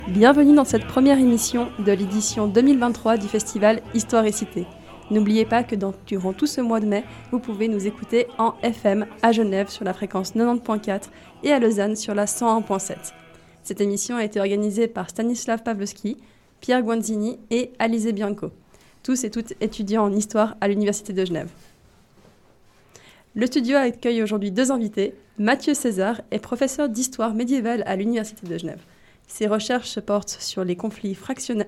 Bienvenue dans cette première émission de l'édition 2023 du festival Histoire et Cité. N'oubliez pas que durant tout ce mois de mai, vous pouvez nous écouter en FM à Genève sur la fréquence 90.4 et à Lausanne sur la 101.7. Cette émission a été organisée par Stanislav Pavlovski, Pierre Guanzini et Alizé Bianco, tous et toutes étudiants en histoire à l'Université de Genève. Le studio accueille aujourd'hui deux invités. Mathieu César est professeur d'histoire médiévale à l'Université de Genève. Ses recherches portent sur les conflits factionnels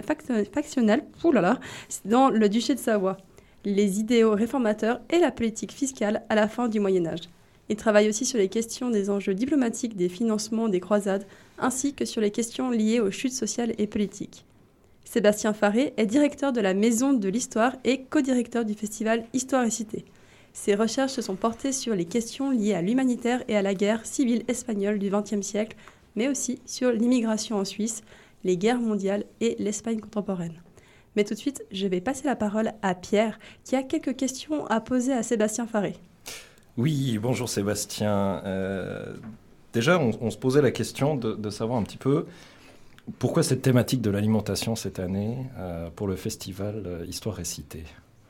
dans le duché de Savoie, les idéaux réformateurs et la politique fiscale à la fin du Moyen-Âge. Il travaille aussi sur les questions des enjeux diplomatiques des financements des croisades, ainsi que sur les questions liées aux chutes sociales et politiques. Sébastien Faré est directeur de la Maison de l'Histoire et co-directeur du festival Histoire et Cité. Ses recherches se sont portées sur les questions liées à l'humanitaire et à la guerre civile espagnole du XXe siècle, mais aussi sur l'immigration en Suisse, les guerres mondiales et l'Espagne contemporaine. Mais tout de suite, je vais passer la parole à Pierre, qui a quelques questions à poser à Sébastien Faré. Oui, bonjour Sébastien. Déjà, on se posait la question de savoir un petit peu pourquoi cette thématique de l'alimentation cette année pour le festival Histoire et Cité.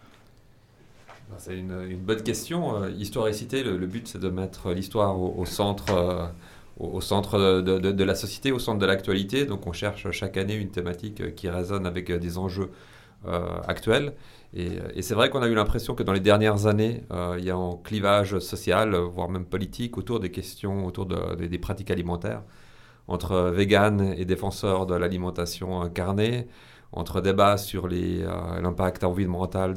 C'est une bonne question. Histoire et Cité, le but c'est de mettre l'histoire au centre... au centre de la société, au centre de l'actualité. Donc on cherche chaque année une thématique qui résonne avec des enjeux actuels. Et c'est vrai qu'on a eu l'impression que dans les dernières années, il y a un clivage social, voire même politique, autour des questions, autour des pratiques alimentaires, entre véganes et défenseurs de l'alimentation carnée, entre débats sur l'impact environnemental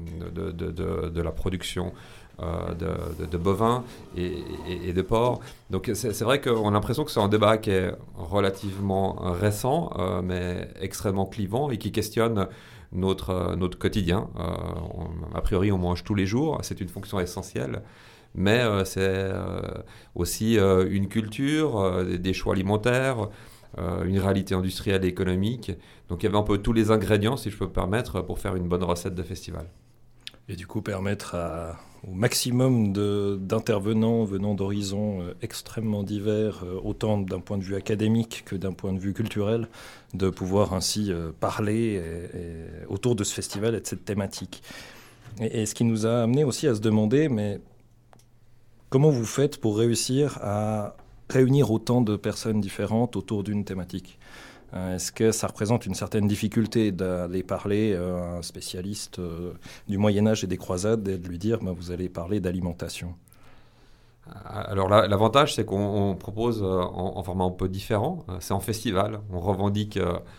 de la production de bovins et de porcs. Donc c'est vrai qu'on a l'impression que c'est un débat qui est relativement récent, mais extrêmement clivant et qui questionne notre quotidien. A priori, on mange tous les jours, c'est une fonction essentielle, mais c'est aussi une culture, des choix alimentaires, une réalité industrielle et économique. Donc il y avait un peu tous les ingrédients, si je peux me permettre, pour faire une bonne recette de festival. Et du coup, permettre au maximum d'intervenants venant d'horizons extrêmement divers, autant d'un point de vue académique que d'un point de vue culturel, de pouvoir ainsi parler autour de ce festival et de cette thématique. Et ce qui nous a amené aussi à se demander, mais comment vous faites pour réussir à réunir autant de personnes différentes autour d'une thématique ? Est-ce que ça représente une certaine difficulté d'aller parler à un spécialiste du Moyen-Âge et des croisades et de lui dire vous allez parler d'alimentation ? Alors l'avantage, c'est qu'on propose en format un peu différent. C'est en festival. On revendique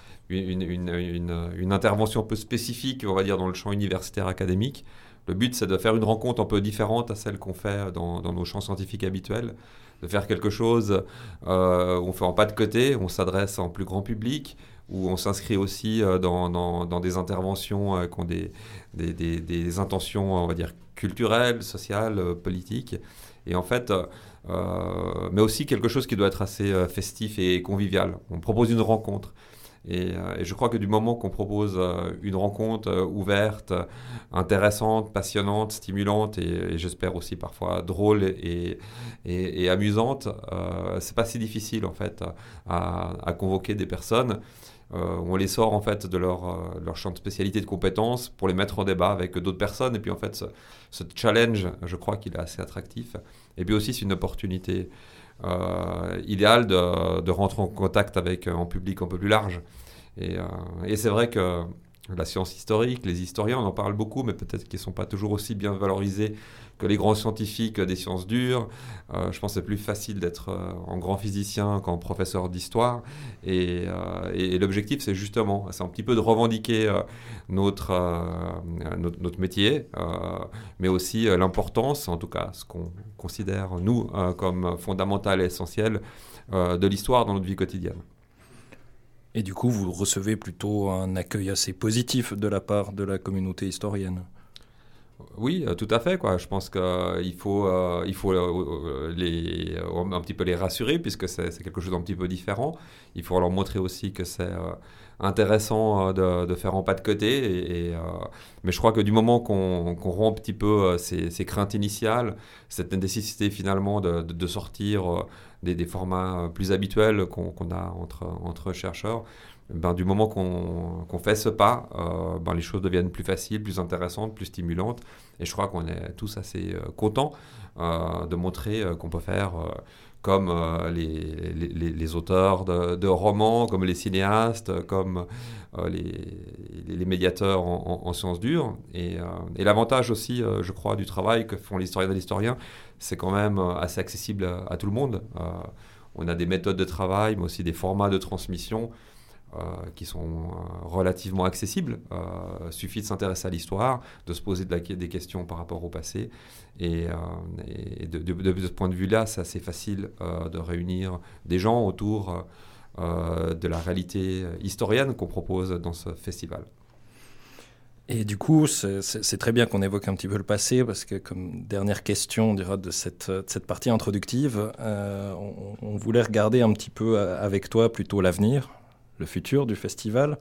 une intervention un peu spécifique, on va dire, dans le champ universitaire académique. Le but, c'est de faire une rencontre un peu différente à celle qu'on fait dans nos champs scientifiques habituels, de faire quelque chose où on fait un pas de côté, où on s'adresse à un plus grand public, où on s'inscrit aussi dans des interventions qui ont des intentions, on va dire, culturelles, sociales, politiques. Et en fait, mais aussi quelque chose qui doit être assez festif et convivial. On propose une rencontre. Et je crois que du moment qu'on propose une rencontre ouverte, intéressante, passionnante, stimulante et j'espère aussi parfois drôle et amusante, c'est pas si difficile en fait à convoquer des personnes. On les sort en fait de leur champ de spécialité de compétences pour les mettre en débat avec d'autres personnes. Et puis en fait, ce challenge, je crois qu'il est assez attractif. Et puis aussi, c'est une opportunité idéal de rentrer en contact avec un public un peu plus large. Et c'est vrai que la science historique, les historiens, on en parle beaucoup, mais peut-être qu'ils ne sont pas toujours aussi bien valorisés que les grands scientifiques des sciences dures. Je pense que c'est plus facile d'être un grand physicien qu'un professeur d'histoire. Et l'objectif, c'est justement, c'est un petit peu de revendiquer notre métier, mais aussi l'importance, en tout cas ce qu'on considère, nous, comme fondamental et essentiel de l'histoire dans notre vie quotidienne. Et du coup, vous recevez plutôt un accueil assez positif de la part de la communauté historienne ? Oui, tout à fait, quoi. Je pense qu'il faut un petit peu les rassurer puisque c'est quelque chose d'un petit peu différent. Il faut leur montrer aussi que c'est intéressant de faire en pas de côté. Mais je crois que du moment qu'on rompt un petit peu ces craintes initiales, cette nécessité finalement de sortir des formats plus habituels qu'on a entre chercheurs, du moment qu'on fait ce pas, les choses deviennent plus faciles, plus intéressantes, plus stimulantes. Et je crois qu'on est tous assez contents de montrer qu'on peut faire comme les auteurs de romans, comme les cinéastes, comme les médiateurs en sciences dures. Et l'avantage aussi, je crois, du travail que font les historiens et les historiens, c'est quand même assez accessible à tout le monde. On a des méthodes de travail, mais aussi des formats de transmission qui sont relativement accessibles. Suffit de s'intéresser à l'histoire, de se poser des questions par rapport au passé. Et de ce point de vue-là, c'est assez facile de réunir des gens autour de la réalité historienne qu'on propose dans ce festival. Et du coup, c'est très bien qu'on évoque un petit peu le passé, parce que comme dernière question de cette partie introductive, on voulait regarder un petit peu avec toi plutôt l'avenir, le futur du festival.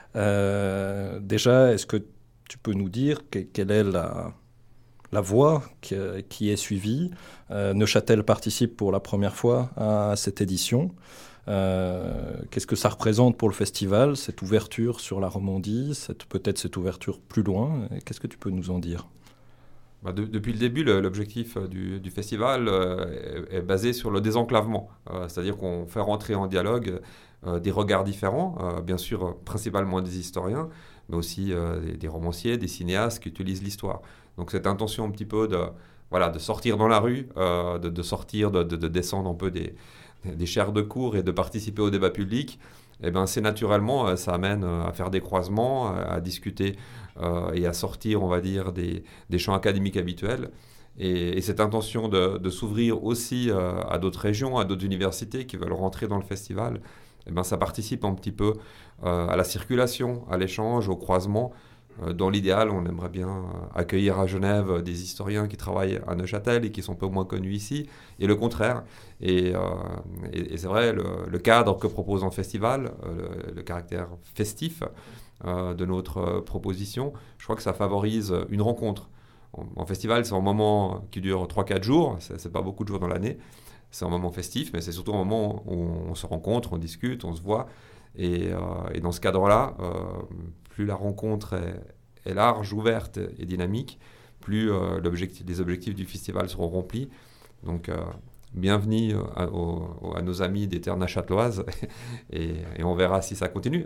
Déjà, est-ce que tu peux nous dire quelle est la voie qui est suivie? Neuchâtel participe pour la première fois à cette édition. Qu'est-ce que ça représente pour le festival, cette ouverture sur la Romandie, peut-être cette ouverture plus loin? Qu'est-ce que tu peux nous en dire? Depuis le début, l'objectif du festival est basé sur le désenclavement. C'est-à-dire qu'on fait rentrer en dialogue des regards différents, bien sûr principalement des historiens, mais aussi des romanciers, des cinéastes qui utilisent l'histoire. Donc cette intention un petit peu de sortir dans la rue, de sortir, de descendre un peu des chairs de cours et de participer au débat public, c'est naturellement, ça amène à faire des croisements, à discuter et à sortir, on va dire, des champs académiques habituels. Et cette intention de s'ouvrir aussi à d'autres régions, à d'autres universités qui veulent rentrer dans le festival, ça participe un petit peu à la circulation, à l'échange, au croisement. Dans l'idéal, on aimerait bien accueillir à Genève des historiens qui travaillent à Neuchâtel et qui sont un peu moins connus ici, et le contraire. Et c'est vrai, le cadre que propose un festival, le caractère festif de notre proposition, je crois que ça favorise une rencontre. En festival, c'est un moment qui dure 3-4 jours, c'est pas beaucoup de jours dans l'année. C'est un moment festif, mais c'est surtout un moment où on se rencontre, on discute, on se voit. Et dans ce cadre-là, plus la rencontre est large, ouverte et dynamique, plus les objectifs du festival seront remplis. Donc, bienvenue à nos amis des Terres Neuchâteloises et on verra si ça continue.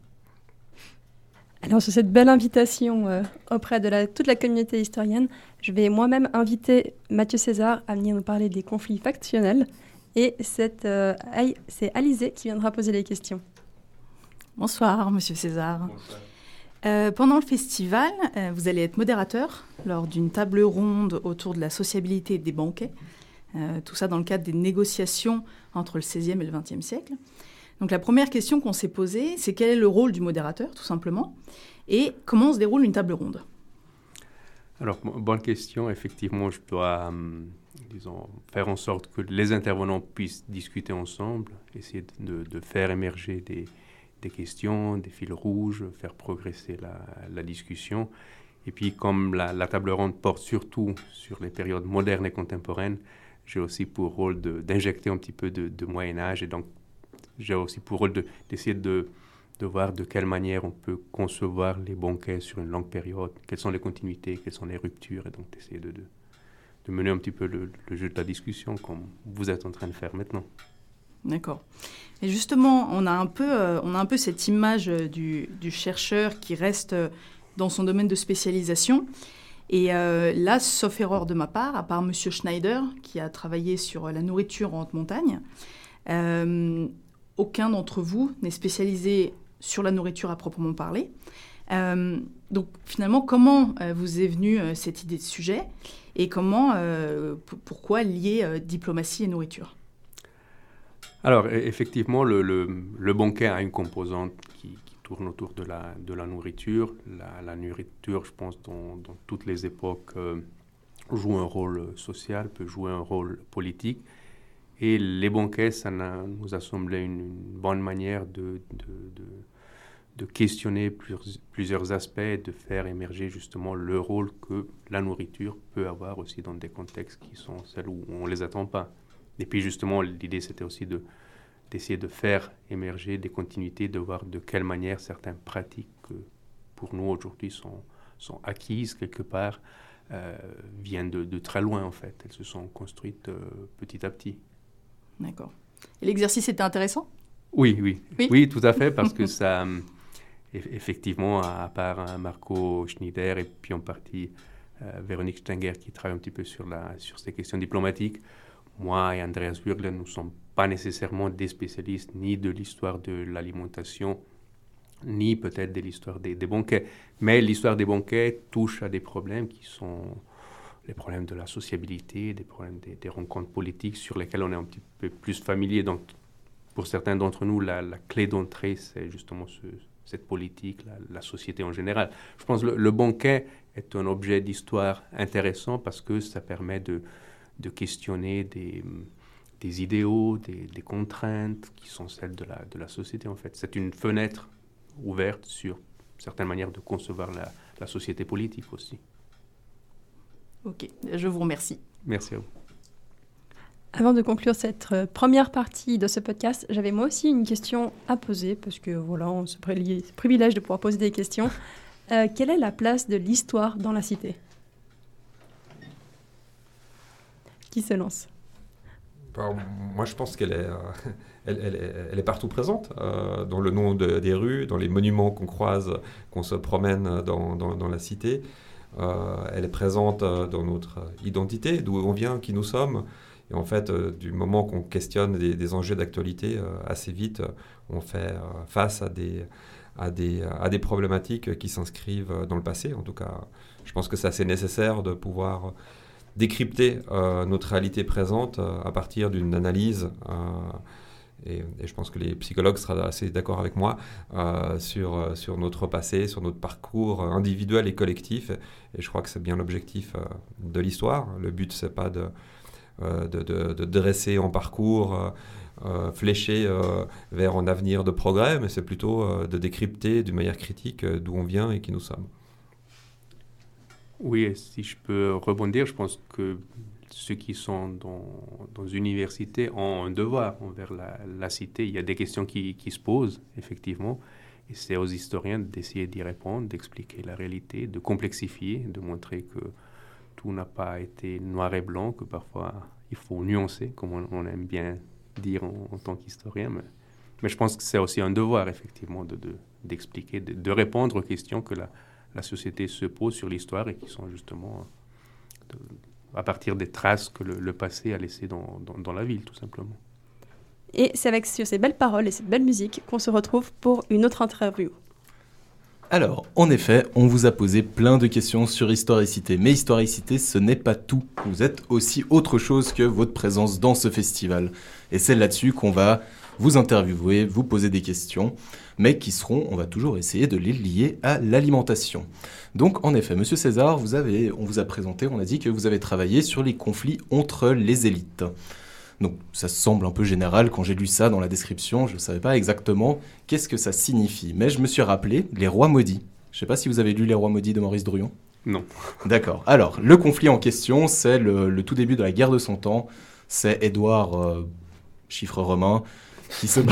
Alors, sur cette belle invitation auprès de toute la communauté historienne, je vais moi-même inviter Mathieu César à venir nous parler des conflits factionnels. Et c'est Alizé qui viendra poser les questions. Bonsoir, Monsieur César. Bonsoir. Pendant le festival, vous allez être modérateur lors d'une table ronde autour de la sociabilité des banquets. Tout ça dans le cadre des négociations entre le XVIe et le XXe siècle. Donc la première question qu'on s'est posée, c'est quel est le rôle du modérateur, tout simplement, et comment se déroule une table ronde? Alors, bonne question. Effectivement, je dois, faire en sorte que les intervenants puissent discuter ensemble, essayer de faire émerger des questions, des fils rouges, faire progresser la discussion. Et puis, comme la table ronde porte surtout sur les périodes modernes et contemporaines, j'ai aussi pour rôle d'injecter un petit peu de Moyen-Âge. Et donc, j'ai aussi pour rôle d'essayer de voir de quelle manière on peut concevoir les banquets sur une longue période, quelles sont les continuités, quelles sont les ruptures, et donc d'essayer de mener un petit peu le jeu de la discussion comme vous êtes en train de faire maintenant. D'accord. Et justement, on a un peu cette image du chercheur qui reste dans son domaine de spécialisation. Et là, sauf erreur de ma part, à part M. Schneider, qui a travaillé sur la nourriture en haute montagne, aucun d'entre vous n'est spécialisé sur la nourriture à proprement parler. Donc finalement, comment vous est venue cette idée de sujet et pourquoi lier diplomatie et nourriture? Alors effectivement, le banquet a une composante qui tourne autour de la nourriture. La nourriture, je pense, dans toutes les époques, joue un rôle social, peut jouer un rôle politique. Et les banquets, ça nous a semblé une bonne manière questionner plusieurs aspects, de faire émerger justement le rôle que la nourriture peut avoir aussi dans des contextes qui sont celles où on ne les attend pas. Et puis justement, l'idée c'était aussi d'essayer de faire émerger des continuités, de voir de quelle manière certaines pratiques que pour nous aujourd'hui sont acquises quelque part, viennent de très loin en fait. Elles se sont construites petit à petit. D'accord. Et l'exercice était intéressant ? Oui, tout à fait, parce que ça, effectivement, à part Marco Schneider et puis en partie Véronique Stenger qui travaille un petit peu sur ces questions diplomatiques, moi et Andreas Würgler, nous ne sommes pas nécessairement des spécialistes ni de l'histoire de l'alimentation, ni peut-être de l'histoire des banquets. Mais l'histoire des banquets touche à des problèmes qui sont les problèmes de la sociabilité, des problèmes des rencontres politiques sur lesquels on est un petit peu plus familier. Donc, pour certains d'entre nous, la clé d'entrée, c'est justement cette politique, la société en général. Je pense que le banquet est un objet d'histoire intéressant parce que ça permet de questionner des idéaux, des contraintes qui sont celles de la société, en fait. C'est une fenêtre ouverte sur certaines manières de concevoir la société politique aussi. Ok, je vous remercie. Merci à vous. Avant de conclure cette première partie de ce podcast, j'avais moi aussi une question à poser, parce que voilà, on se privilège de pouvoir poser des questions. Quelle est la place de l'histoire dans la cité ? Qui se lance ? Moi, je pense qu'elle est, elle est partout présente, dans le nom des rues, dans les monuments qu'on croise, qu'on se promène dans la cité. Elle est présente dans notre identité, d'où on vient, qui nous sommes. Et en fait, du moment qu'on questionne des enjeux d'actualité, assez vite, on fait face à des problématiques qui s'inscrivent dans le passé. En tout cas, je pense que c'est assez nécessaire de pouvoir décrypter notre réalité présente à partir d'une analyse. Et je pense que les psychologues seront assez d'accord avec moi sur notre passé, sur notre parcours individuel et collectif. Et je crois que c'est bien l'objectif de l'histoire. Le but, c'est pas de dresser en parcours fléché vers un avenir de progrès, mais c'est plutôt de décrypter d'une manière critique d'où on vient et qui nous sommes. Oui, et si je peux rebondir, je pense que ceux qui sont dans une université ont un devoir envers la cité. Il y a des questions qui se posent, effectivement, et c'est aux historiens d'essayer d'y répondre, d'expliquer la réalité, de complexifier, de montrer que tout n'a pas été noir et blanc, que parfois il faut nuancer, comme on aime bien dire en tant qu'historien. Mais je pense que c'est aussi un devoir, effectivement, d'expliquer, de répondre aux questions que la société se pose sur l'histoire et qui sont justement à partir des traces que le passé a laissées dans la ville, tout simplement. Et c'est sur ces belles paroles et cette belle musique qu'on se retrouve pour une autre interview. Alors, en effet, on vous a posé plein de questions sur Histoire et Cité. Mais Histoire et Cité, ce n'est pas tout. Vous êtes aussi autre chose que votre présence dans ce festival. Et c'est là-dessus qu'on va vous interviewer, vous poser des questions, mais qui seront, on va toujours essayer de les lier à l'alimentation. Donc, en effet, Monsieur César, on vous a présenté, on a dit que vous avez travaillé sur les conflits entre les élites. Donc, ça semble un peu général. Quand j'ai lu ça dans la description, je ne savais pas exactement qu'est-ce que ça signifie. Mais je me suis rappelé les rois maudits. Je ne sais pas si vous avez lu Les rois maudits de Maurice Druon. Non. D'accord. Alors, le conflit en question, c'est le tout début de la guerre de 100 ans. C'est Édouard, chiffre romain, qui se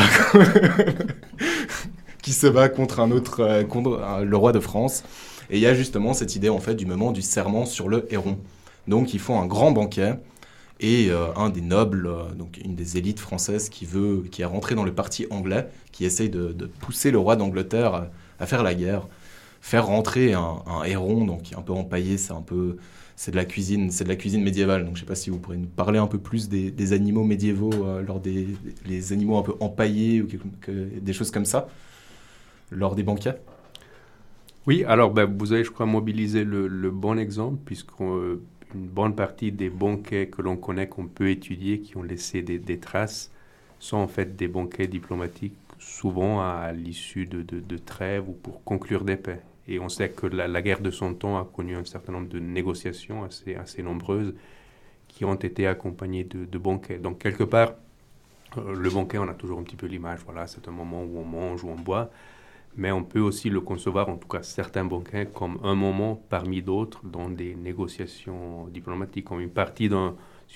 bat contre le roi de France. Et il y a justement cette idée, en fait, du moment du serment sur le Héron. Donc, ils font un grand banquet. Et un des nobles, donc une des élites françaises qui est rentré dans le parti anglais, qui essaye de pousser le roi d'Angleterre à faire la guerre, faire rentrer un héron, donc un peu empaillé, c'est de la cuisine médiévale. Donc je ne sais pas si vous pourrez nous parler un peu plus des animaux médiévaux, lors les animaux un peu empaillés ou des choses comme ça, lors des banquets. Oui, alors vous avez, je crois, mobilisé le bon exemple, puisqu'une bonne partie des banquets que l'on connaît, qu'on peut étudier, qui ont laissé des traces, sont en fait des banquets diplomatiques, souvent à l'issue de trêves ou pour conclure des paix. Et on sait que la guerre de 100 ans a connu un certain nombre de négociations assez nombreuses qui ont été accompagnées de banquets. Donc quelque part, le banquet, on a toujours un petit peu l'image, voilà, c'est un moment où on mange, où on boit. Mais on peut aussi le concevoir, en tout cas certains banquets, comme un moment parmi d'autres dans des négociations diplomatiques, comme une partie d'un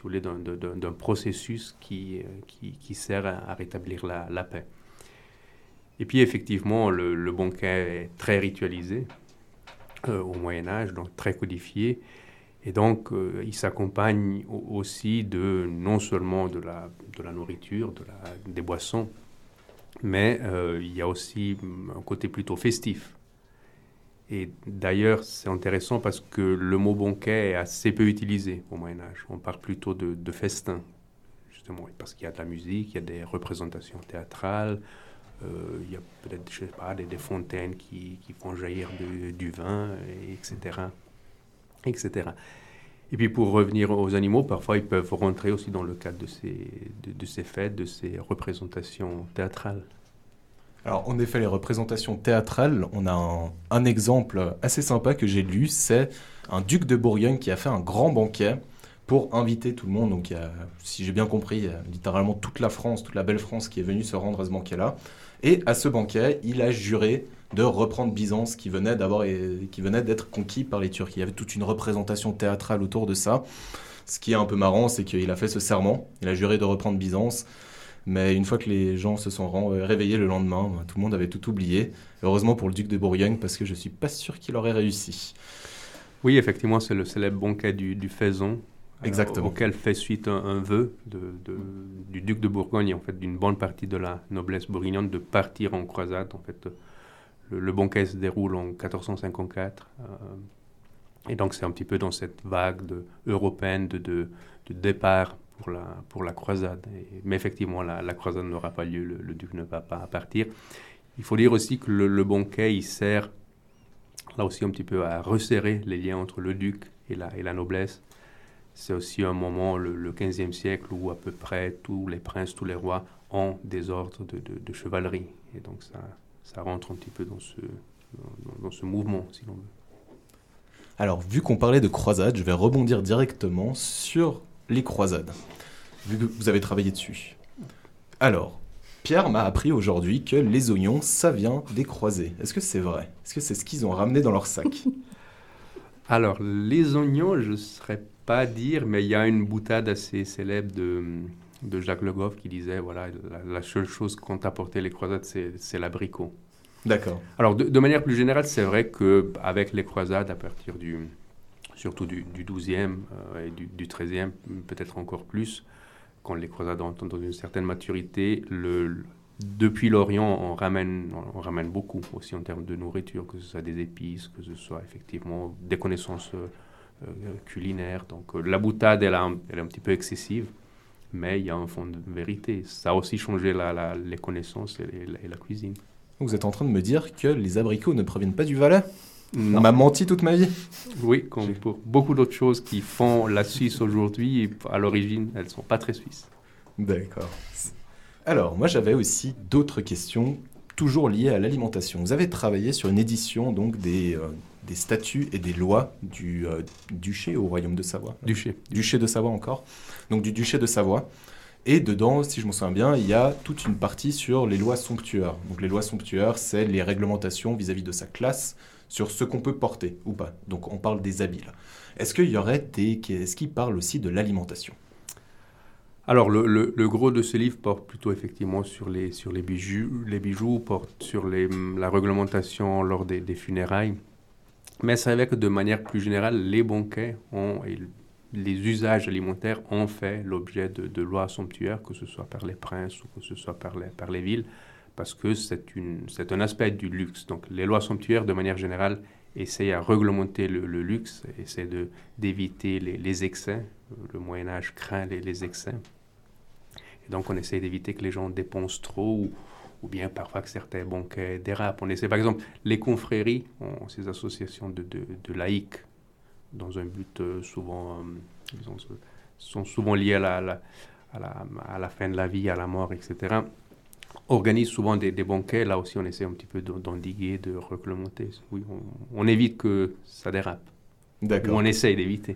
processus qui sert à rétablir la paix. Et puis effectivement, le banquet est très ritualisé au Moyen-Âge, donc très codifié. Et donc, il s'accompagne aussi non seulement de la nourriture, des boissons, mais il y a aussi un côté plutôt festif. Et d'ailleurs, c'est intéressant parce que le mot banquet est assez peu utilisé au Moyen-Âge. On parle plutôt de festin, justement, parce qu'il y a de la musique, il y a des représentations théâtrales, il y a peut-être, je sais pas, des fontaines qui font jaillir du vin, etc., etc. Et puis pour revenir aux animaux, parfois ils peuvent rentrer aussi dans le cadre de ces fêtes, de ces représentations théâtrales. Alors, en effet, les représentations théâtrales, on a un exemple assez sympa que j'ai lu, c'est un duc de Bourgogne qui a fait un grand banquet pour inviter tout le monde. Donc, il y a, si j'ai bien compris, il y a littéralement toute la France, toute la belle France qui est venue se rendre à ce banquet-là. Et à ce banquet, il a juré de reprendre Byzance qui venait d'être conquis par les Turcs. Il y avait toute une représentation théâtrale autour de ça. Ce qui est un peu marrant, c'est qu'il a fait ce serment, il a juré de reprendre Byzance. Mais une fois que les gens se sont réveillés le lendemain, tout le monde avait tout oublié. Heureusement pour le duc de Bourgogne, parce que je ne suis pas sûr qu'il aurait réussi. Oui, effectivement, c'est le célèbre banquet du Faisan, auquel fait suite un vœu du duc de Bourgogne, en fait, d'une bonne partie de la noblesse bourguignonne, de partir en croisade. En fait, le banquet se déroule en 1454. Et donc, c'est un petit peu dans cette vague européenne de départ pour la croisade. Mais effectivement, la croisade n'aura pas lieu, le duc ne va pas partir. Il faut dire aussi que le banquet, il sert là aussi un petit peu à resserrer les liens entre le duc et la noblesse. C'est aussi un moment, le XVe siècle, où à peu près tous les princes, tous les rois ont des ordres de chevalerie. Et donc ça rentre un petit peu dans ce mouvement, si l'on veut. Alors, vu qu'on parlait de croisade, je vais rebondir directement sur les croisades, vu que vous avez travaillé dessus. Alors, Pierre m'a appris aujourd'hui que les oignons, ça vient des croisés. Est-ce que c'est vrai? Est-ce que c'est ce qu'ils ont ramené dans leur sac? Alors, les oignons, je ne saurais pas dire, mais il y a une boutade assez célèbre de Jacques Le Goff qui disait, voilà, la seule chose qu'ont apporté les croisades, c'est l'abricot. D'accord. Alors, de manière plus générale, c'est vrai qu'avec les croisades, à partir surtout du 12e et du 13e, peut-être encore plus, quand les croisades entrent dans une certaine maturité, depuis l'Orient, on ramène beaucoup aussi en termes de nourriture, que ce soit des épices, que ce soit effectivement des connaissances culinaires. Donc la boutade, elle est un petit peu excessive, mais il y a un fond de vérité. Ça a aussi changé les connaissances et la cuisine. Vous êtes en train de me dire que les abricots ne proviennent pas du Valais? Non. On m'a menti toute ma vie. Oui, comme pour beaucoup d'autres choses qui font la Suisse aujourd'hui, à l'origine, elles ne sont pas très suisses. D'accord. Alors, moi j'avais aussi d'autres questions, toujours liées à l'alimentation. Vous avez travaillé sur une édition donc des statuts et des lois du duché au royaume de Savoie. Duché de Savoie encore. Donc du duché de Savoie. Et dedans, si je me souviens bien, il y a toute une partie sur les lois somptuaires. Donc les lois somptuaires, c'est les réglementations vis-à-vis de sa classe sur ce qu'on peut porter ou pas. Donc on parle des habits là. Est-ce qu'il parle aussi de l'alimentation? Alors le gros de ce livre porte plutôt effectivement sur les bijoux, porte sur la réglementation lors des funérailles. Mais c'est vrai que de manière plus générale, les banquets et les usages alimentaires ont fait l'objet de lois somptuaires, que ce soit par les princes ou que ce soit par les villes, parce que c'est un aspect du luxe. Donc les lois somptuaires, de manière générale, essayent à réglementer le luxe, essayent d'éviter les excès. Le Moyen-Âge craint les excès. Et donc on essaie d'éviter que les gens dépensent trop ou bien parfois que certains banquets dérapent. On essaie, par exemple, les confréries ont ces associations de laïcs dans un but sont souvent liés à la fin de la vie, à la mort, etc. Organisent souvent des banquets. Là aussi, on essaie un petit peu d'endiguer, de réglementer. Oui, on évite que ça dérape. D'accord. Ou on essaye d'éviter.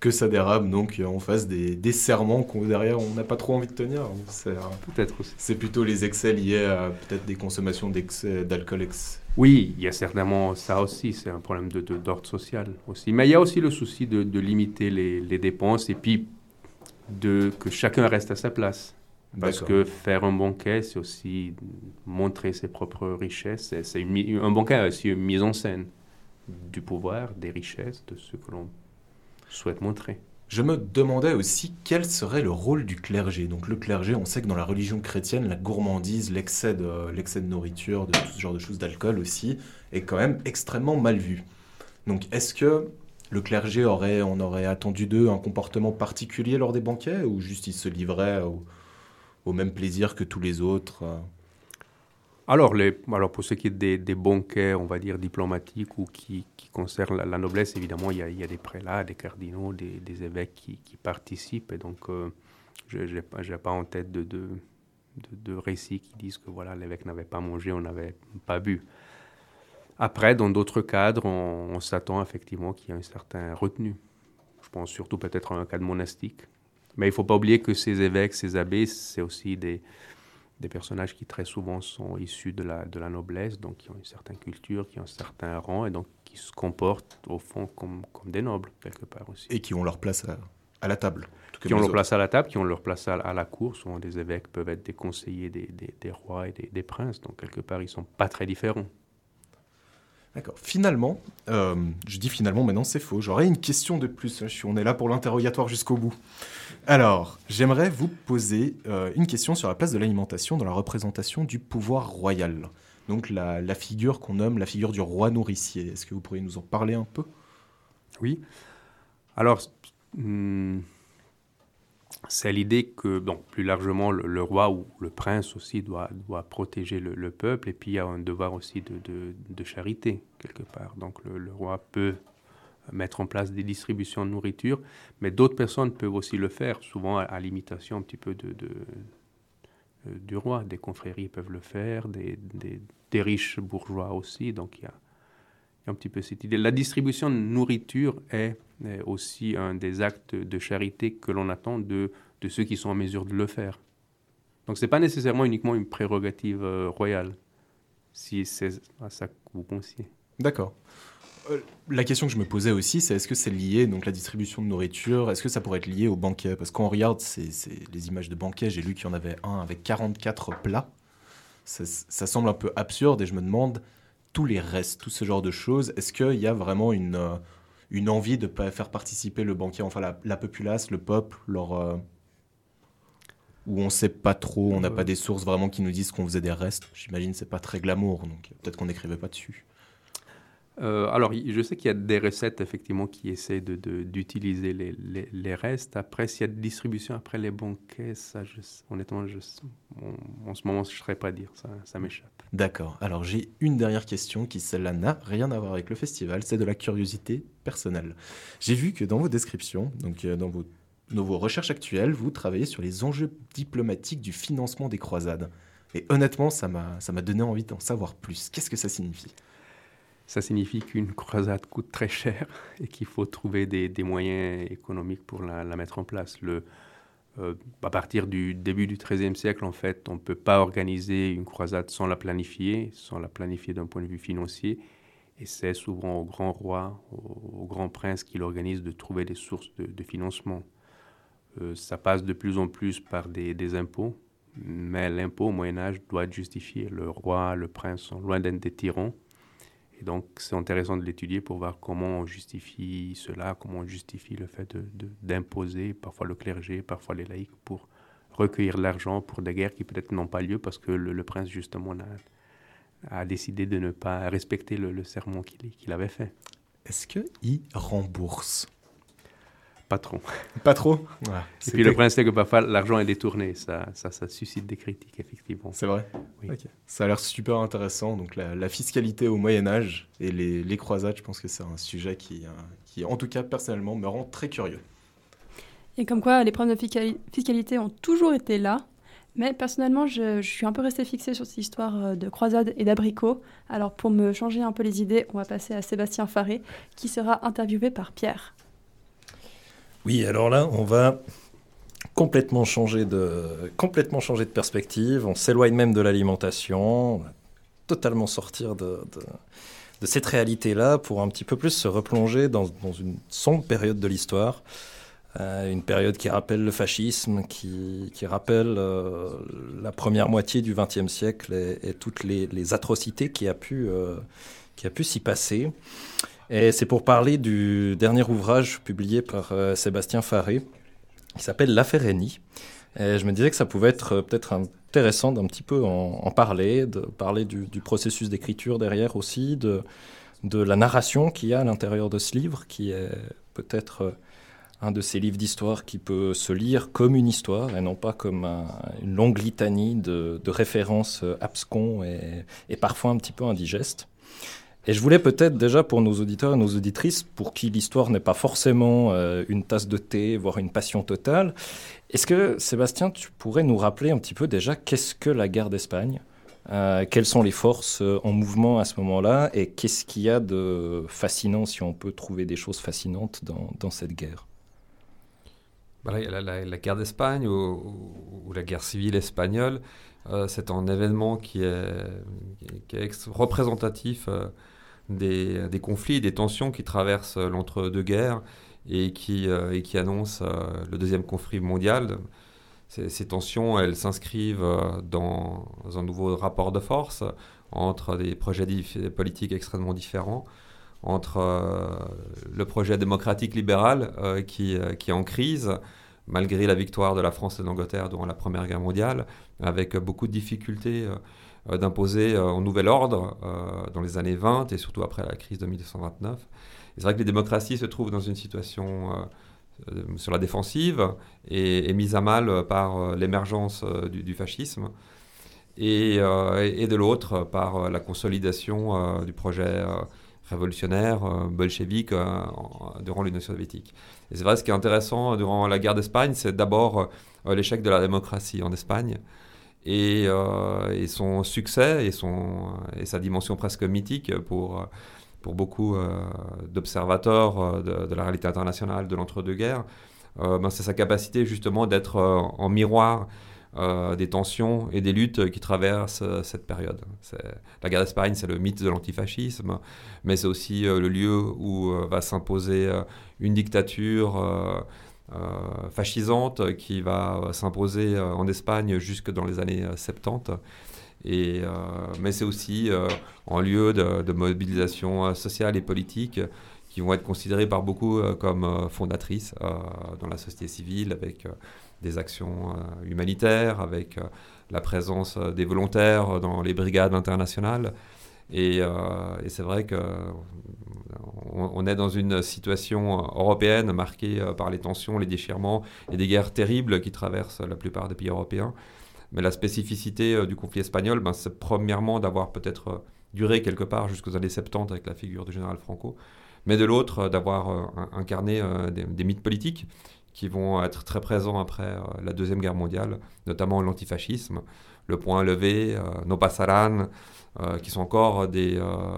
que ça dérape, donc on fasse des serments qu'on derrière on n'a pas trop envie de tenir. Peut-être aussi. C'est plutôt les excès liés à peut-être des consommations d'alcool. Oui, il y a certainement ça aussi, c'est un problème d'ordre social aussi. Mais il y a aussi le souci de limiter les dépenses et puis que chacun reste à sa place. Parce que faire un banquet, c'est aussi montrer ses propres richesses. Un banquet a aussi une mise en scène du pouvoir, des richesses, de ce que l'on souhaite montrer. Je me demandais aussi quel serait le rôle du clergé. Donc le clergé, on sait que dans la religion chrétienne, la gourmandise, l'excès de nourriture, de tout ce genre de choses, d'alcool aussi, est quand même extrêmement mal vu. Donc est-ce que le clergé on aurait attendu d'eux un comportement particulier lors des banquets, ou juste ils se livraient au même plaisir que tous les autres? Alors pour ce qui est des banquets, on va dire diplomatiques ou qui concernent la noblesse, évidemment, il y a des prélats, des cardinaux, des évêques qui participent. Et donc, je n'ai pas en tête de récits qui disent que voilà, l'évêque n'avait pas mangé, on n'avait pas bu. Après, dans d'autres cadres, on s'attend effectivement qu'il y a une certaine retenue. Je pense surtout peut-être à un cadre monastique. Mais il ne faut pas oublier que ces évêques, ces abbés, c'est aussi des personnages qui très souvent sont issus de la noblesse, donc qui ont une certaine culture, qui ont un certain rang, et donc qui se comportent au fond comme des nobles, quelque part aussi. Et qui ont leur place à la table. Qui ont leur place à la table, qui ont leur place à la cour. Souvent, des évêques peuvent être des conseillers des rois et des princes, donc quelque part, ils ne sont pas très différents. D'accord. Finalement, je dis finalement, maintenant c'est faux. J'aurais une question de plus. On est là pour l'interrogatoire jusqu'au bout. Alors, j'aimerais vous poser une question sur la place de l'alimentation dans la représentation du pouvoir royal. Donc la figure qu'on nomme la figure du roi nourricier. Est-ce que vous pourriez nous en parler un peu ? Oui. Alors, c'est l'idée que, plus largement, le roi ou le prince aussi doit protéger le peuple, et puis il y a un devoir aussi de charité, quelque part. Donc le roi peut mettre en place des distributions de nourriture, mais d'autres personnes peuvent aussi le faire, souvent à l'imitation un petit peu du roi. Des confréries peuvent le faire, des riches bourgeois aussi, donc il y a un petit peu cette idée. La distribution de nourriture est aussi un des actes de charité que l'on attend de ceux qui sont en mesure de le faire. Donc ce n'est pas nécessairement uniquement une prérogative royale, si c'est à ça que vous pensiez. D'accord. La question que je me posais aussi, c'est est-ce que c'est lié, donc la distribution de nourriture, est-ce que ça pourrait être lié au banquet ? Parce qu'on regarde les images de banquet, j'ai lu qu'il y en avait un avec 44 plats. Ça semble un peu absurde, et je me demande, tous les restes, tout ce genre de choses, est-ce qu'il y a vraiment une envie de faire participer le banquier, enfin la populace, le peuple, où on ne sait pas trop, on n'a pas des sources vraiment qui nous disent qu'on faisait des restes. J'imagine que ce n'est pas très glamour, donc peut-être qu'on n'écrivait pas dessus. Alors, je sais qu'il y a des recettes, effectivement, qui essaient d'utiliser les restes. Après, s'il y a de distribution après les banquets, ça, honnêtement, en ce moment, je ne saurais pas dire, ça m'échappe. D'accord. Alors, j'ai une dernière question qui, celle-là, n'a rien à voir avec le festival. C'est de la curiosité personnelle. J'ai vu que dans vos descriptions, donc dans vos recherches actuelles, vous travaillez sur les enjeux diplomatiques du financement des croisades. Et honnêtement, ça m'a donné envie d'en savoir plus. Qu'est-ce que ça signifie ? Ça signifie qu'une croisade coûte très cher et qu'il faut trouver des moyens économiques pour la mettre en place. À partir du début du XIIIe siècle, en fait, on ne peut pas organiser une croisade sans la planifier d'un point de vue financier. Et c'est souvent au grand roi, au grand prince qui l'organise de trouver des sources de financement. Ça passe de plus en plus par des impôts, mais l'impôt au Moyen-Âge doit être justifié. Le roi, le prince sont loin d'être des tyrans. Et donc, c'est intéressant de l'étudier pour voir comment on justifie cela, comment on justifie le fait d'imposer parfois le clergé, parfois les laïcs, pour recueillir de l'argent pour des guerres qui peut-être n'ont pas lieu parce que le prince, justement, a décidé de ne pas respecter le serment qu'il avait fait. Est-ce qu'il rembourse ? Pas trop. Pas trop ? Ouais. Et puis le principe, c'est que parfois l'argent est détourné. Ça suscite des critiques, effectivement. C'est vrai ? Oui. Okay. Ça a l'air super intéressant. Donc la fiscalité au Moyen-Âge et les croisades, je pense que c'est un sujet qui, en tout cas, personnellement, me rend très curieux. Et comme quoi, les problèmes de fiscalité ont toujours été là. Mais personnellement, je suis un peu restée fixée sur cette histoire de croisade et d'abricots. Alors pour me changer un peu les idées, on va passer à Sébastien Faré, qui sera interviewé par Pierre. Oui, alors là, on va complètement changer de perspective. On s'éloigne même de l'alimentation. On va totalement sortir de cette réalité-là pour un petit peu plus se replonger dans une sombre période de l'histoire. Une période qui rappelle le fascisme, qui rappelle la première moitié du XXe siècle et toutes les atrocités qui a pu s'y passer. Et c'est pour parler du dernier ouvrage publié par Sébastien Faré, qui s'appelle L'affaire Henny. Et je me disais que ça pouvait être peut-être intéressant d'un petit peu en parler, de parler du processus d'écriture derrière aussi, de la narration qu'il y a à l'intérieur de ce livre, qui est peut-être un de ces livres d'histoire qui peut se lire comme une histoire et non pas comme une longue litanie de références abscons et parfois un petit peu indigestes. Et je voulais peut-être déjà pour nos auditeurs et nos auditrices, pour qui l'histoire n'est pas forcément une tasse de thé, voire une passion totale, est-ce que, Sébastien, tu pourrais nous rappeler un petit peu déjà qu'est-ce que la guerre d'Espagne ? Quelles sont les forces en mouvement à ce moment-là et qu'est-ce qu'il y a de fascinant, si on peut trouver des choses fascinantes dans cette guerre ? La guerre d'Espagne ou la guerre civile espagnole, c'est un événement qui est représentatif des conflits, des tensions qui traversent l'entre-deux-guerres et qui annonce le deuxième conflit mondial. Ces tensions, elles s'inscrivent dans un nouveau rapport de force entre des projets politiques extrêmement différents, entre le projet démocratique libéral qui est en crise, malgré la victoire de la France et de l'Angleterre durant la Première Guerre mondiale, avec beaucoup de difficultés d'imposer un nouvel ordre dans les années 20 et surtout après la crise de 1929. Et c'est vrai que les démocraties se trouvent dans une situation sur la défensive et mise à mal par l'émergence du fascisme et de l'autre par la consolidation du projet révolutionnaire, bolchevique durant l'Union soviétique. Et c'est vrai, ce qui est intéressant durant la guerre d'Espagne, c'est d'abord l'échec de la démocratie en Espagne et son succès et sa dimension presque mythique pour beaucoup d'observateurs de la réalité internationale de l'entre-deux-guerres. C'est sa capacité justement d'être en miroir des tensions et des luttes qui traversent cette période. La guerre d'Espagne, c'est le mythe de l'antifascisme, mais c'est aussi le lieu où va s'imposer une dictature fascisante qui va s'imposer en Espagne jusque dans les années 70. Mais c'est aussi un lieu de mobilisation sociale et politique qui vont être considérées par beaucoup comme fondatrices dans la société civile, avec des actions humanitaires, avec la présence des volontaires dans les brigades internationales. Et c'est vrai qu'on est dans une situation européenne marquée par les tensions, les déchirements et des guerres terribles qui traversent la plupart des pays européens. Mais la spécificité du conflit espagnol, c'est premièrement d'avoir peut-être duré quelque part jusqu'aux années 70 avec la figure du général Franco, mais de l'autre d'avoir incarné des mythes politiques qui vont être très présents après la Deuxième Guerre mondiale, notamment l'antifascisme, le point levé, no pasarán, qui sont encore des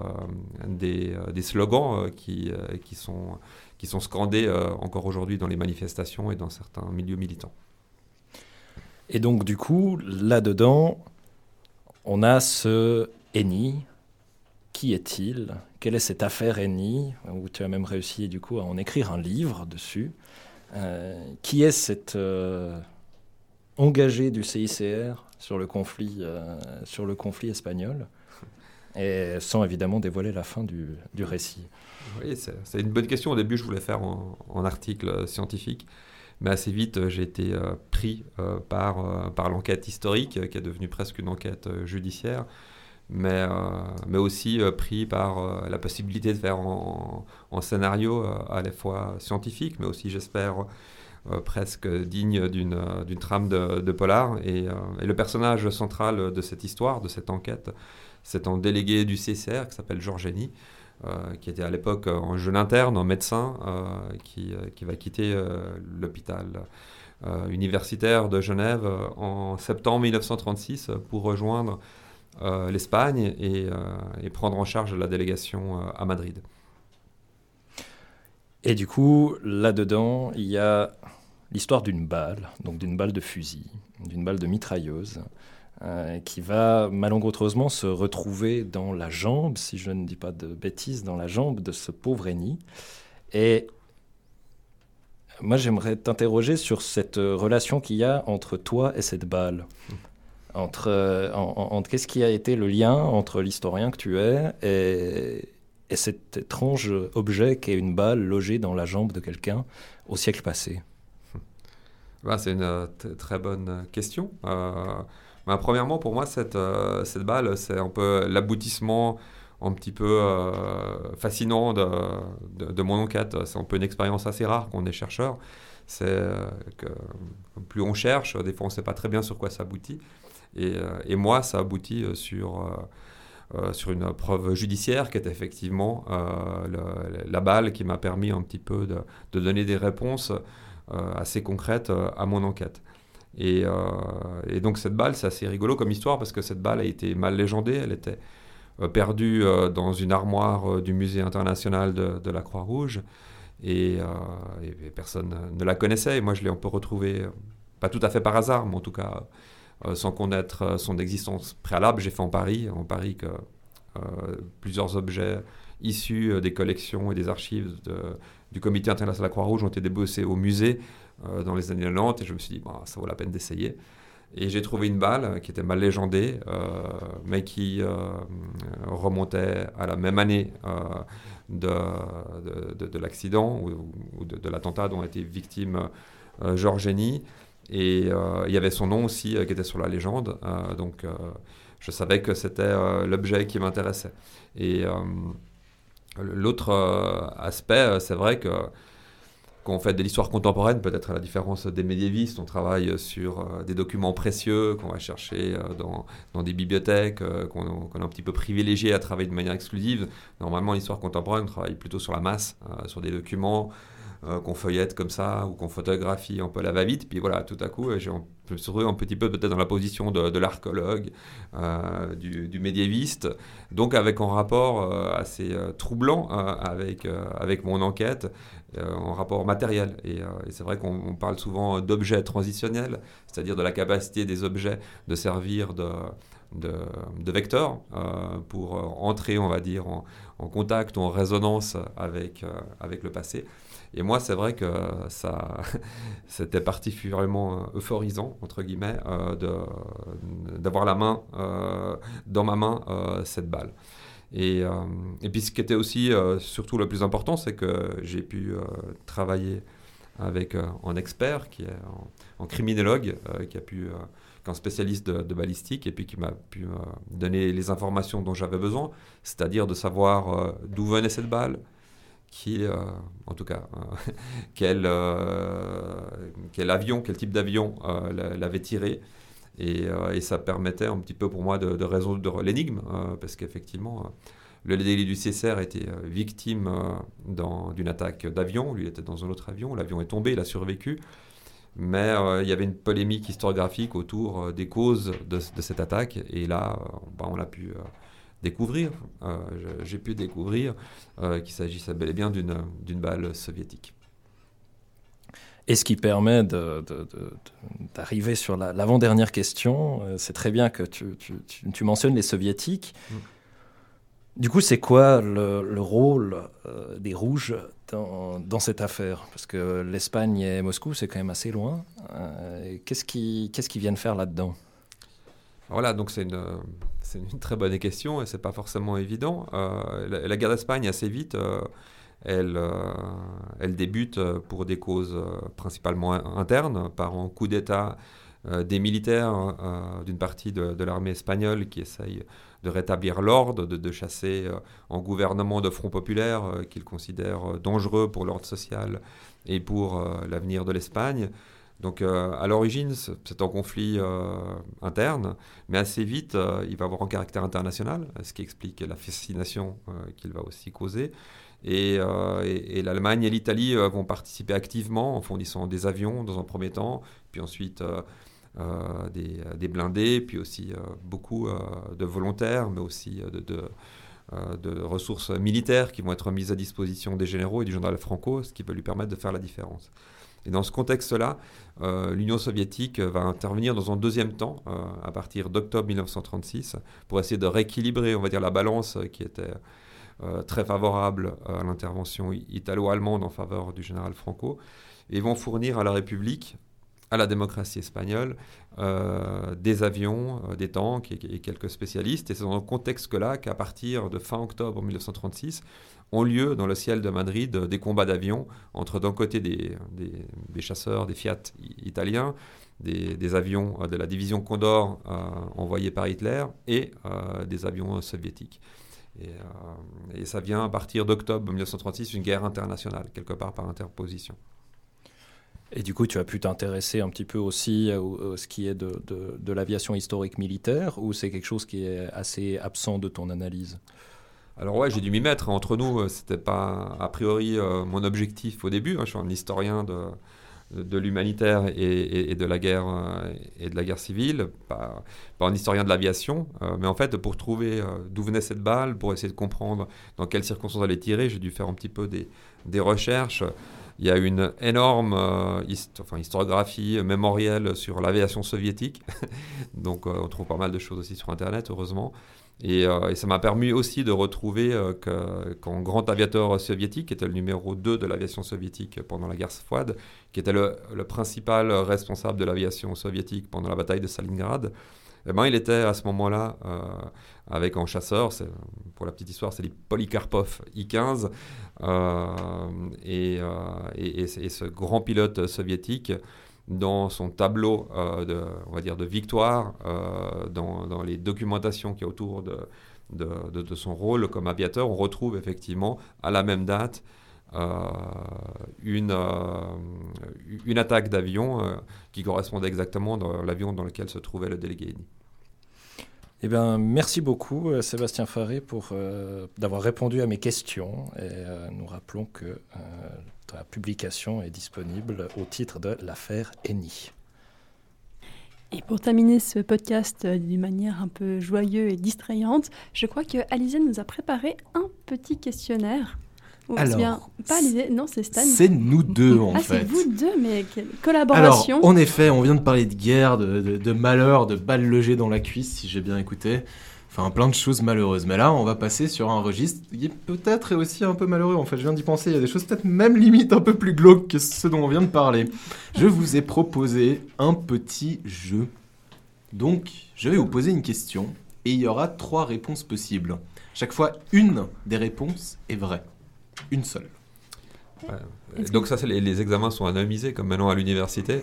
slogans qui sont scandés encore aujourd'hui dans les manifestations et dans certains milieux militants. Et donc du coup, là-dedans, on a ce Henny. Qui est-il ? Quelle est cette affaire Henny ? Où tu as même réussi du coup à en écrire un livre dessus. Qui est cet engagé du CICR sur le conflit espagnol ? Et sans évidemment dévoiler la fin du récit. Oui, c'est une bonne question. Au début, je voulais faire en article scientifique. Mais assez vite, j'ai été pris par l'enquête historique, qui est devenue presque une enquête judiciaire, mais aussi pris par la possibilité de faire en scénario à la fois scientifique, mais aussi, j'espère, presque digne d'une trame de polar. Et le personnage central de cette histoire, de cette enquête, c'est un délégué du CCR qui s'appelle Georges Henny, qui était à l'époque un jeune interne, un médecin, qui va quitter l'hôpital universitaire de Genève en septembre 1936 pour rejoindre l'Espagne et prendre en charge la délégation à Madrid. Et du coup, là-dedans, il y a l'histoire d'une balle, donc d'une balle de fusil, d'une balle de mitrailleuse, qui va malencontreusement se retrouver dans la jambe, si je ne dis pas de bêtises, dans la jambe de ce pauvre Eni. Et moi, j'aimerais t'interroger sur cette relation qu'il y a entre toi et cette balle. Entre qu'est-ce qui a été le lien entre l'historien que tu es et cet étrange objet qui est une balle logée dans la jambe de quelqu'un au siècle passé? C'est une très bonne question. Premièrement, pour moi, cette balle, c'est un peu l'aboutissement un petit peu fascinant de mon enquête. C'est un peu une expérience assez rare quand on est chercheur. C'est que plus on cherche, des fois on ne sait pas très bien sur quoi ça aboutit. Et moi, ça aboutit sur une preuve judiciaire qui est effectivement la balle qui m'a permis un petit peu de donner des réponses assez concrètes à mon enquête. Et donc cette balle, c'est assez rigolo comme histoire parce que cette balle a été mal légendée. Elle était perdue dans une armoire du musée international de la Croix-Rouge et personne ne la connaissait. Et moi, je l'ai un peu retrouvée, pas tout à fait par hasard, mais en tout cas sans connaître son existence préalable. J'ai fait en Paris que plusieurs objets issus des collections et des archives du Comité international de la Croix-Rouge ont été débossés au musée dans les années 90 et je me suis dit, ça vaut la peine d'essayer. Et j'ai trouvé une balle qui était mal légendée, mais qui remontait à la même année de l'accident ou de l'attentat dont a été victime Georges Eni. Et il y avait son nom aussi qui était sur la légende. Donc je savais que c'était l'objet qui m'intéressait. Et l'autre aspect, c'est vrai que quand on fait de l'histoire contemporaine, peut-être à la différence des médiévistes, on travaille sur des documents précieux qu'on va chercher dans des bibliothèques, qu'on est un petit peu privilégié à travailler de manière exclusive. Normalement, l'histoire contemporaine, on travaille plutôt sur la masse, sur des documents qu'on feuillette comme ça ou qu'on photographie un peu à la va-vite. Puis voilà, tout à coup, je me suis retrouvé un petit peu peut-être dans la position de l'archéologue, du médiéviste, donc avec un rapport assez troublant avec mon enquête, un rapport matériel. Et c'est vrai qu'on parle souvent d'objets transitionnels, c'est-à-dire de la capacité des objets de servir de vecteur pour entrer, on va dire, en contact ou en résonance avec le passé. Et moi, c'est vrai que c'était particulièrement euphorisant, entre guillemets, d'avoir dans ma main cette balle. Et puis ce qui était aussi surtout le plus important, c'est que j'ai pu travailler avec un expert qui est un criminologue, qui est un spécialiste de balistique et puis qui m'a pu donner les informations dont j'avais besoin, c'est-à-dire de savoir d'où venait cette balle, en tout cas, quel type d'avion l'avait tiré. Et ça permettait un petit peu pour moi de résoudre l'énigme, parce qu'effectivement, le délit du Césaire était victime d'une attaque d'avion. Lui était dans un autre avion, l'avion est tombé, il a survécu. Mais il y avait une polémique historiographique autour des causes de cette attaque. Et là, on a pu découvrir, j'ai pu découvrir qu'il s'agissait bel et bien d'une balle soviétique. Et ce qui permet d'arriver sur l'avant-dernière question, c'est très bien que tu mentionnes les soviétiques. Du coup, c'est quoi le rôle des Rouges dans cette affaire? Parce que l'Espagne et Moscou, c'est quand même assez loin. Qu'est-ce qu'ils viennent faire là-dedans? Voilà, donc c'est une très bonne question et c'est pas forcément évident. La guerre d'Espagne, assez vite, elle débute pour des causes principalement internes, par un coup d'État des militaires d'une partie de l'armée espagnole qui essaye de rétablir l'ordre, de chasser un gouvernement de front populaire qu'ils considèrent dangereux pour l'ordre social et pour l'avenir de l'Espagne. Donc à l'origine, c'est un conflit interne, mais assez vite, il va avoir un caractère international, ce qui explique la fascination qu'il va aussi causer. Et l'Allemagne et l'Italie vont participer activement en fournissant des avions dans un premier temps, puis ensuite des blindés, puis aussi beaucoup de volontaires, mais aussi de ressources militaires qui vont être mises à disposition des généraux et du général Franco, ce qui peut lui permettre de faire la différence. Et dans ce contexte-là, l'Union soviétique va intervenir dans un deuxième temps, à partir d'octobre 1936, pour essayer de rééquilibrer, on va dire, la balance qui était très favorable à l'intervention italo-allemande en faveur du général Franco, et vont fournir à la République, à la démocratie espagnole, des avions, des tanks et quelques spécialistes. Et c'est dans ce contexte-là qu'à partir de fin octobre 1936, ont lieu dans le ciel de Madrid des combats d'avions entre d'un côté des chasseurs, des Fiat italiens, des avions de la division Condor envoyés par Hitler et des avions soviétiques. Et ça vient à partir d'octobre 1936, une guerre internationale, quelque part par interposition. Et du coup, tu as pu t'intéresser un petit peu aussi à ce qui est de l'aviation historique militaire, ou c'est quelque chose qui est assez absent de ton analyse ? Alors ouais, j'ai dû m'y mettre. Entre nous, c'était pas a priori mon objectif au début. Je suis un historien de l'humanitaire et de la guerre civile, pas un historien de l'aviation. Mais en fait, pour trouver d'où venait cette balle, pour essayer de comprendre dans quelles circonstances elle est tirée, j'ai dû faire un petit peu des recherches. Il y a une énorme historiographie mémorielle sur l'aviation soviétique. Donc on trouve pas mal de choses aussi sur Internet, heureusement. Et ça m'a permis aussi de retrouver qu'un grand aviateur soviétique, qui était le numéro 2 de l'aviation soviétique pendant la guerre froide, qui était le principal responsable de l'aviation soviétique pendant la bataille de Stalingrad, il était à ce moment-là avec un chasseur, pour la petite histoire, c'est les Polikarpov I-15, et ce grand pilote soviétique, dans son tableau de victoire, dans les documentations qu'il y a autour de son rôle comme aviateur, on retrouve effectivement à la même date une attaque d'avion qui correspondait exactement dans l'avion dans lequel se trouvait le délégué Eddy. Eh bien, merci beaucoup Sébastien Faré d'avoir répondu à mes questions. Et nous rappelons que ta publication est disponible au titre de l'affaire Henny. Et pour terminer ce podcast d'une manière un peu joyeuse et distrayante, je crois que Alizé nous a préparé un petit questionnaire. Alors, pas Alizé, non, c'est Stan. C'est nous deux en fait. C'est vous deux, mais quelle collaboration. Alors, en effet, on vient de parler de guerre, de malheur, de balles logées dans la cuisse, si j'ai bien écouté. Enfin, plein de choses malheureuses. Mais là, on va passer sur un registre qui peut-être est aussi un peu malheureux. En fait, je viens d'y penser. Il y a des choses peut-être même limite un peu plus glauques que ce dont on vient de parler. Je vous ai proposé un petit jeu. Donc, je vais vous poser une question et il y aura 3 réponses possibles. Chaque fois, une des réponses est vraie. Une seule. Donc ça, les examens sont anonymisés comme maintenant à l'université.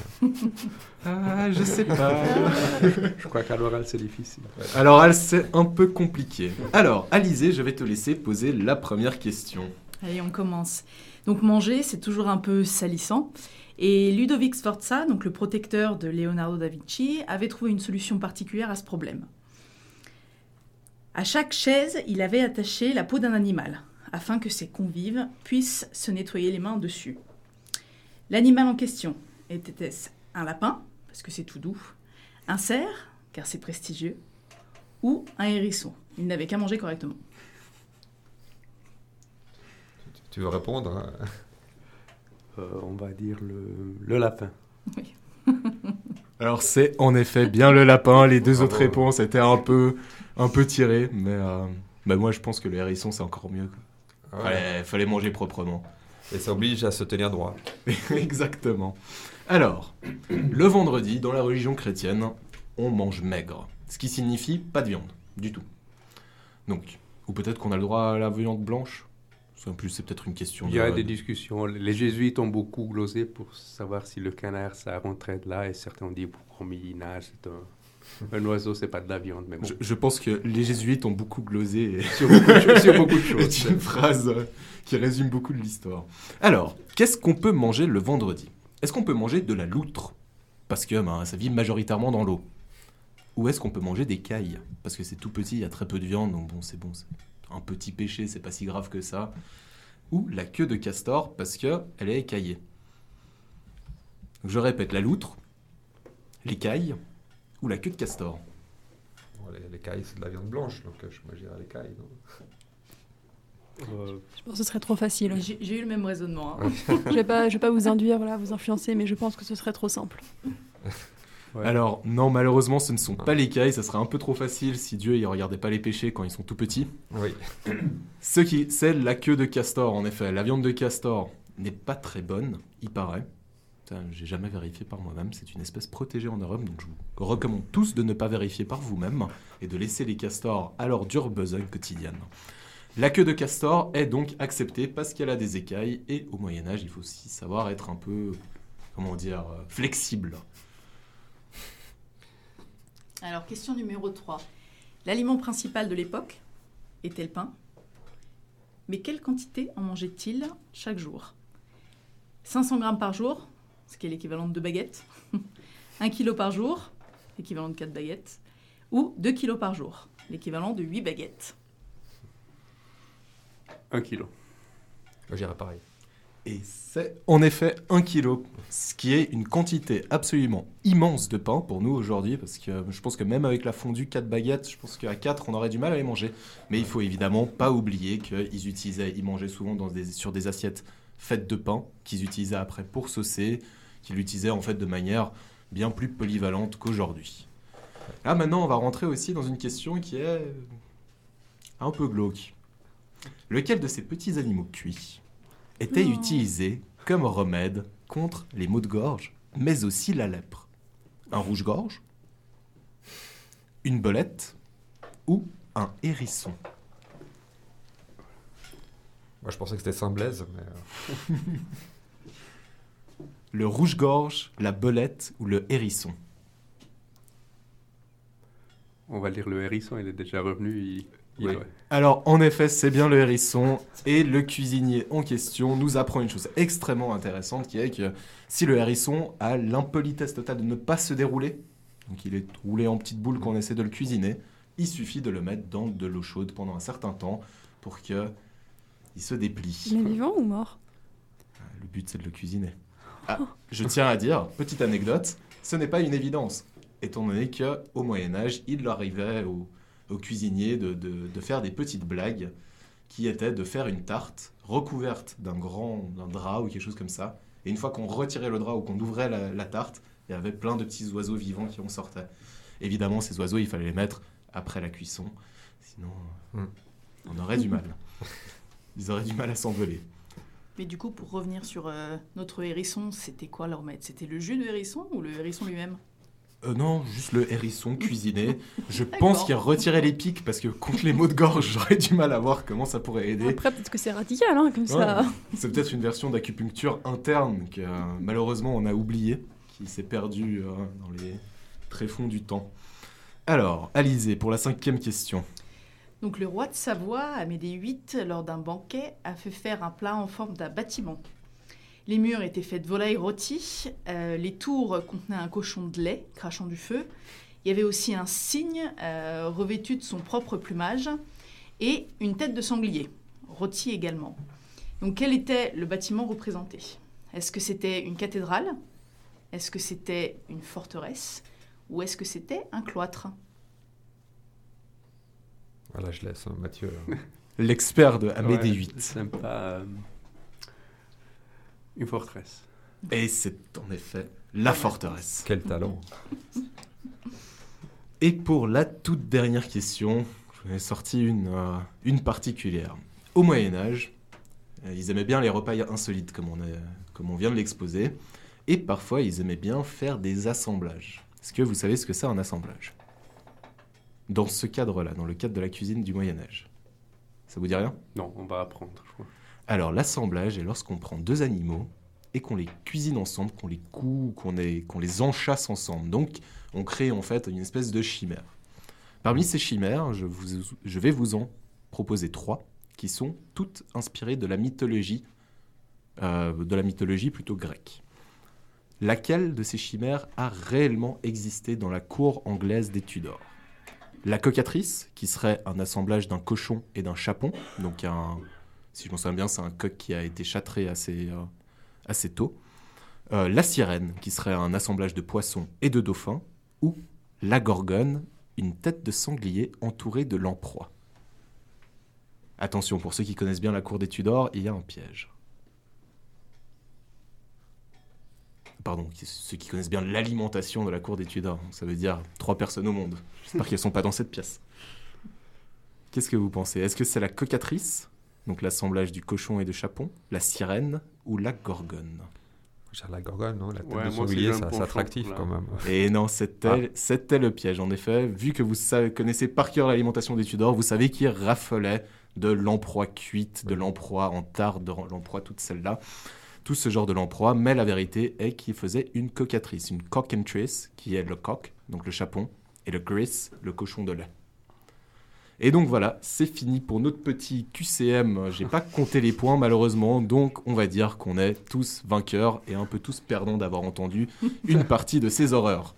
Je sais pas. Je crois qu'à l'oral, c'est difficile. À l'oral, c'est un peu compliqué. Alors, Alizé, je vais te laisser poser la première question. Allez, on commence. Donc manger, c'est toujours un peu salissant. Et Ludovic Sforza, donc le protecteur de Leonardo da Vinci, avait trouvé une solution particulière à ce problème. À chaque chaise, il avait attaché la peau d'un animal, afin que ses convives puissent se nettoyer les mains dessus. L'animal en question était-ce un lapin, parce que c'est tout doux, un cerf, car c'est prestigieux, ou un hérisson. Il n'avait qu'à manger correctement. Tu veux répondre ? On va dire le lapin. Oui. Alors c'est en effet bien le lapin. Les 2 autres réponses étaient un peu tirées, mais moi je pense que le hérisson c'est encore mieux. Fallait manger proprement. Et ça oblige à se tenir droit. Exactement. Alors, le vendredi, dans la religion chrétienne, on mange maigre. Ce qui signifie pas de viande, du tout. Donc, ou peut-être qu'on a le droit à la viande blanche. En plus, c'est peut-être une question. Il y a des discussions. Les jésuites ont beaucoup glosé pour savoir si le canard, ça rentrait de là. Et certains ont dit, pour Millinage, c'est un oiseau, c'est pas de la viande. Mais bon. Je pense que les jésuites ont beaucoup glosé sur beaucoup de choses. C'est une phrase qui résume beaucoup de l'histoire. Alors, qu'est-ce qu'on peut manger le vendredi ? Est-ce qu'on peut manger de la loutre ? Parce que ça vit majoritairement dans l'eau. Ou est-ce qu'on peut manger des cailles ? Parce que c'est tout petit, il y a très peu de viande, donc bon, c'est un petit péché, c'est pas si grave que ça. Ou la queue de castor, parce qu'elle est écaillée. Donc, je répète, la loutre, l'écaille ou la queue de castor. L'écaille, c'est de la viande blanche, donc moi je dirais l'écaille. Je pense que ce serait trop facile. J'ai eu le même raisonnement. Hein. Je vais pas vous induire, vous influencer, mais je pense que ce serait trop simple. Ouais. Alors, non, malheureusement, ce ne sont pas l'écaille. Ça serait un peu trop facile si Dieu ne regardait pas les péchés quand ils sont tout petits. Oui. C'est la queue de castor, en effet. La viande de castor n'est pas très bonne, il paraît. J'ai jamais vérifié par moi-même. C'est une espèce protégée en Europe, donc je vous recommande tous de ne pas vérifier par vous-même et de laisser les castors à leur dure besogne quotidienne. La queue de castor est donc acceptée parce qu'elle a des écailles et au Moyen-Âge, il faut aussi savoir être un peu, flexible. Alors, question numéro 3. L'aliment principal de l'époque était le pain. Mais quelle quantité en mangeait-il chaque jour ? 500 grammes par jour, ce qui est l'équivalent de 2 baguettes. 1 kilo par jour, l'équivalent de 4 baguettes. Ou 2 kilos par jour, l'équivalent de 8 baguettes. 1 kilo. Moi, j'irais pareil. Et c'est en effet 1 kilo, ce qui est une quantité absolument immense de pain pour nous aujourd'hui, parce que je pense que même avec la fondue 4 baguettes, je pense qu'à 4, on aurait du mal à les manger. Mais il faut évidemment pas oublier ils mangeaient souvent sur des assiettes faites de pain, qu'ils utilisaient après pour saucer, qu'ils l'utilisaient en fait de manière bien plus polyvalente qu'aujourd'hui. Là maintenant, on va rentrer aussi dans une question qui est un peu glauque. Lequel de ces petits animaux cuits était utilisé comme remède contre les maux de gorge, mais aussi la lèpre? Un rouge-gorge, une belette ou un hérisson? Moi, je pensais que c'était Saint-Blaise, mais... Le rouge-gorge, la belette ou le hérisson? On va lire le hérisson, il est déjà revenu. Oui. Alors, en effet, c'est bien le hérisson. Et le cuisinier en question nous apprend une chose extrêmement intéressante, qui est que si le hérisson a l'impolitesse totale de ne pas se dérouler, donc il est roulé en petites boules quand on essaie de le cuisiner, il suffit de le mettre dans de l'eau chaude pendant un certain temps pour qu'il se déplie. Il est vivant ou mort? Le but, c'est de le cuisiner. Ah, je tiens à dire, petite anecdote, ce n'est pas une évidence, étant donné qu'au Moyen-Âge, il arrivait aux cuisiniers de faire des petites blagues qui étaient de faire une tarte recouverte d'un drap ou quelque chose comme ça. Et une fois qu'on retirait le drap ou qu'on ouvrait la tarte, il y avait plein de petits oiseaux vivants qui en sortaient. Évidemment, ces oiseaux, il fallait les mettre après la cuisson. Sinon, on aurait du mal. Ils auraient du mal à s'envoler. Mais du coup, pour revenir sur notre hérisson, c'était quoi leur remède? C'était le jus de hérisson ou le hérisson lui-même? Non, juste le hérisson cuisiné. Je pense qu'il a retiré les pics parce que contre les maux de gorge, j'aurais du mal à voir comment ça pourrait aider. Après, peut-être que c'est radical, comme ça. C'est peut-être une version d'acupuncture interne que malheureusement on a oubliée, qui s'est perdue dans les tréfonds du temps. Alors, Alizée, pour la 5e question. Donc le roi de Savoie, Amédée VIII, lors d'un banquet, a fait faire un plat en forme d'un bâtiment. Les murs étaient faits de volailles rôties, les tours contenaient un cochon de lait crachant du feu, il y avait aussi un cygne revêtu de son propre plumage et une tête de sanglier, rôtie également. Donc quel était le bâtiment représenté? Est-ce que c'était une cathédrale? Est-ce que c'était une forteresse? Ou est-ce que c'était un cloître? Voilà, je laisse Mathieu. L'expert de Amédée VIII. Sympa. Une forteresse. Et c'est en effet la forteresse. Quel talent. Et pour la toute dernière question, j'en ai sorti une particulière. Au Moyen-Âge, ils aimaient bien les repas insolites, comme on vient de l'exposer, et parfois ils aimaient bien faire des assemblages. Est-ce que vous savez ce que c'est un assemblage? Dans ce cadre-là, dans le cadre de la cuisine du Moyen-Âge. Ça vous dit rien? Non, on va apprendre, je crois. Alors, l'assemblage est lorsqu'on prend 2 animaux et qu'on les cuisine ensemble, qu'on les coud, qu'on les enchâsse ensemble. Donc, on crée en fait une espèce de chimère. Parmi ces chimères, je vais vous en proposer 3 qui sont toutes inspirées de la mythologie plutôt grecque. Laquelle de ces chimères a réellement existé dans la cour anglaise des Tudors? La cocatrice, qui serait un assemblage d'un cochon et d'un chapon, donc si je m'en souviens bien, c'est un coq qui a été châtré assez tôt. La sirène, qui serait un assemblage de poissons et de dauphins, ou la gorgone, une tête de sanglier entourée de lamproies. Attention, pour ceux qui connaissent bien la cour des Tudors, il y a un piège. Pardon, ceux qui connaissent bien l'alimentation de la cour des Tudors, ça veut dire 3 personnes au monde. J'espère qu'elles ne sont pas dans cette pièce. Qu'est-ce que vous pensez? Est-ce que c'est la cocatrice, donc l'assemblage du cochon et de chapon, la sirène ou la gorgone? La gorgone, non? La tête de moi, sanglier, c'est c'est attractif là. quand même. Et non, c'était le piège. En effet, vu que vous connaissez par cœur l'alimentation des Tudors, vous savez qu'ils raffolaient de lamproie cuite, de lamproie en tarte, de lamproie toutes celles-là, tout ce genre de lamproie. Mais la vérité est qu'ils faisaient une cocatrice, une cockentrice, qui est le coq, donc le chapon, et le gris, le cochon de lait. Et donc voilà, c'est fini pour notre petit QCM. J'ai pas compté les points malheureusement, donc on va dire qu'on est tous vainqueurs et un peu tous perdants d'avoir entendu une partie de ces horreurs.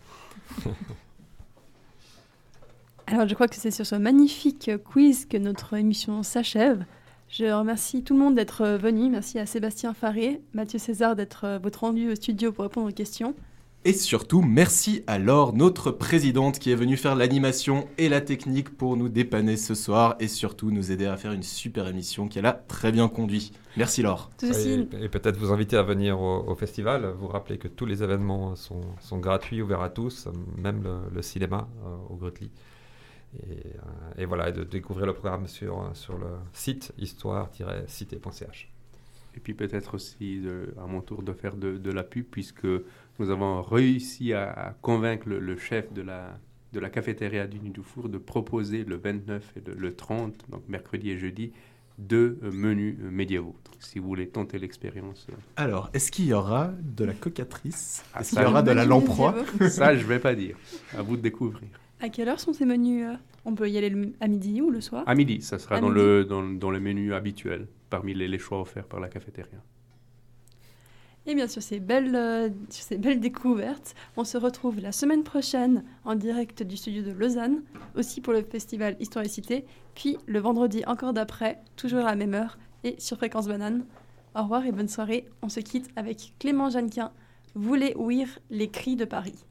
Alors je crois que c'est sur ce magnifique quiz que notre émission s'achève. Je remercie tout le monde d'être venu. Merci à Sébastien Faré, Mathieu César d'être votre rendu au studio pour répondre aux questions. Et surtout, merci à Laure, notre présidente, qui est venue faire l'animation et la technique pour nous dépanner ce soir et surtout nous aider à faire une super émission qu'elle a très bien conduite. Merci Laure. Et peut-être vous inviter à venir au festival. Vous rappelez que tous les événements sont gratuits, ouverts à tous, même le cinéma au Grotli. Et voilà, de découvrir le programme sur le site histoire-cité.ch. Et puis peut-être aussi, à mon tour, de faire de la pub, puisque nous avons réussi à convaincre le chef de la cafétéria du Nid du Four de proposer le 29 et le 30, donc mercredi et jeudi, 2 menus médiévaux. Donc, si vous voulez tenter l'expérience. Alors, est-ce qu'il y aura de la cocatrice? Est-ce qu'il y ça, aura de la lamproie? Ça, je ne vais pas dire. À vous de découvrir. À quelle heure sont ces menus? On peut y aller à midi ou le soir? À midi, ça sera À dans midi. le menu habituel, parmi les choix offerts par la cafétéria. Et bien sur ces belles découvertes, on se retrouve la semaine prochaine en direct du studio de Lausanne, aussi pour le festival Histoire et Cité, puis le vendredi encore d'après, toujours à la même heure, et sur Fréquence Banane. Au revoir et bonne soirée. On se quitte avec Clément Jeannequin, Voulez ouïr les cris de Paris.